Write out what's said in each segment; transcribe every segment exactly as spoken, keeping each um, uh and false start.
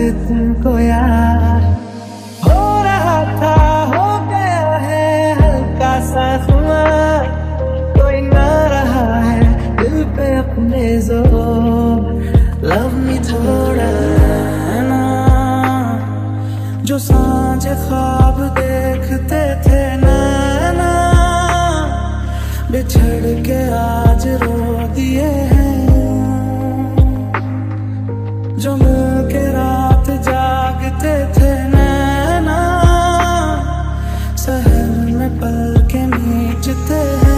तुमको यार। हो रहा था हो गया है हल्का सा खुमार, कोई ना रहा है दिल पे अपने जोर। लव मी थोड़ा ना, जो सांझ ख्वाब देखते थे नैना, बिछड़ के आज रो दिए हैं। जो मिल के रात जागते थे नैना, सहर में पल के नीचते हैं।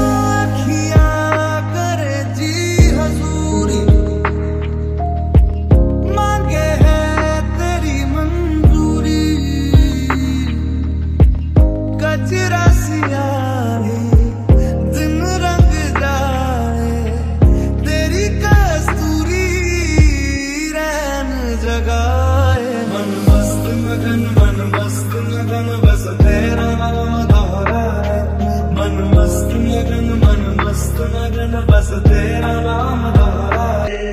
मन मस्त मगन मन मस्त मगन बस तेरा नाम दोहराए। मन मस्त मगन मन मस्त मगन बस तेरा नाम दोहराए।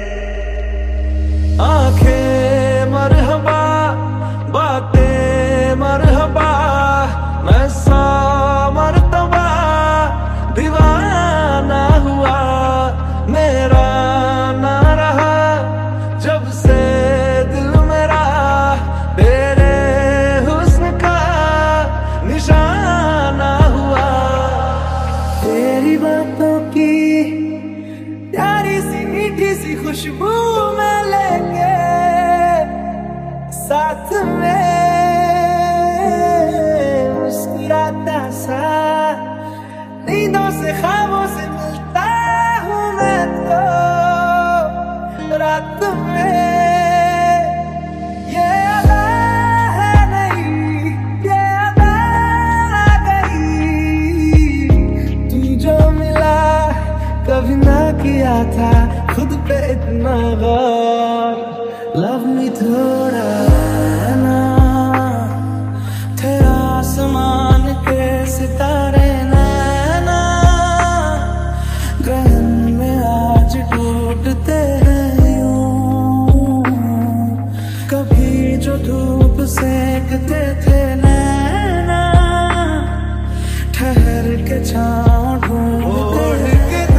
आंखें मरहबा बातें मरहबा, मैं सा मरतबा दीवाना हुआ। मेरा ना रहा जब से तेरी बातों की प्यारी सी मीठी सी खुशबू में लेके साथ में मुस्कुराता सा, नींदों से ख्वाबों से मिलता हूँ मैं तो रात में। कभी ना किया था खुद पे इतना गौर। लव मी थोड़ा ना, थे आसमान के सितारे नैना, ग्रहण में आज टूटते हैं यूं। कभी जो धूप सेकते थे नैना, ठहर के छाँव ढूंढते हैं।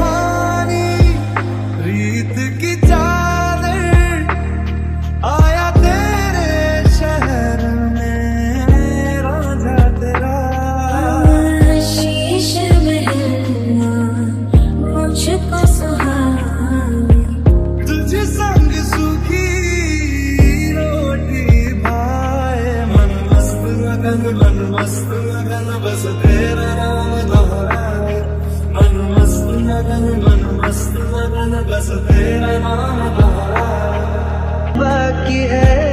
मन मस्त मगन बस तेरा नाम दोहराए। मन मस्त मगन मन मस्त मगन बस तेरा नाम दोहराए। बाकी है